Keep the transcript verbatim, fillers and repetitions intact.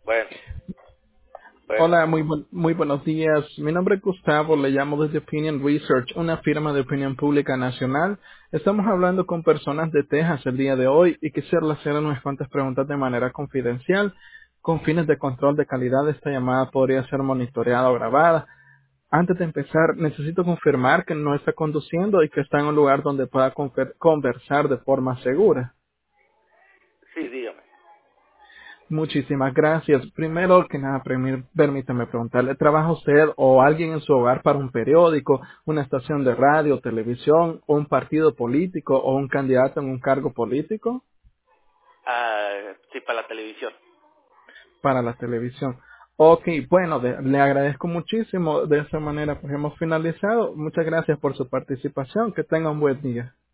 Bueno, bueno. Hola, muy, buen- muy buenos días. Mi nombre es Gustavo, le llamo desde Opinion Research, una firma de opinión pública nacional. Estamos hablando con personas de Texas el día de hoy y quisiera hacer unas cuantas preguntas de manera confidencial. Con fines de control de calidad, esta llamada podría ser monitoreada o grabada. Antes de empezar, necesito confirmar que no está conduciendo y que está en un lugar donde pueda confer- conversar de forma segura. Sí, dígame. Muchísimas gracias. Primero que nada, premi- permítame preguntarle, ¿trabaja usted o alguien en su hogar para un periódico, una estación de radio, televisión, o un partido político o un candidato en un cargo político Ah, sí, para la televisión. para la televisión? Ok, bueno, de- le agradezco muchísimo. De esa manera, pues hemos finalizado. Muchas gracias por su participación. Que tenga un buen día.